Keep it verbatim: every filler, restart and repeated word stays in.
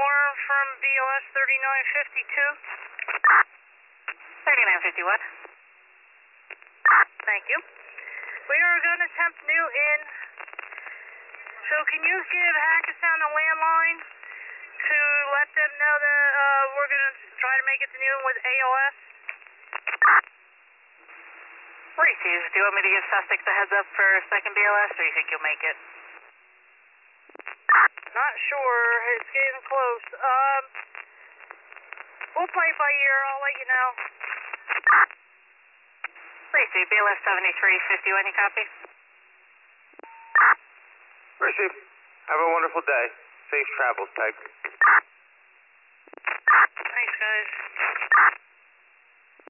alarm from B O S thirty-nine fifty-two. thirty-nine fifty what? Thank you. We are going to attempt new in. So can you give Hackettstown a landline to let them know that uh, we're going to try to make it to Newton with A O S? Receive. Do you want me to give Sussex a heads up for second B L S, or you think you'll make it? Not sure. It's getting close. Um, we'll play it by ear. I'll let you know. Receive. B L S seventy-three fifty, any copy? Receive. Have a wonderful day. Safe travels, Peg.